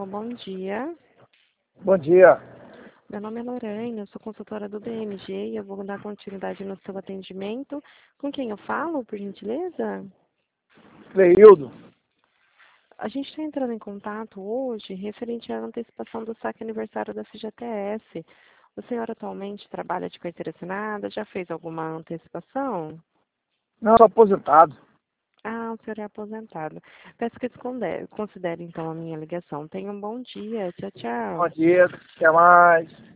Alô, bom dia. Bom dia. Meu nome é Lorena, eu sou consultora do BMG e eu vou dar continuidade no seu atendimento. Com quem eu falo, por gentileza? Cleildo. A gente está entrando em contato hoje referente à antecipação do saque aniversário da FGTS. O senhor atualmente trabalha de carteira assinada? Já fez alguma antecipação? Não, sou aposentado. Ah, o senhor é aposentado. Peço que considere então a minha ligação. Tenha um bom dia. Tchau, Bom tchau. dia. Até mais.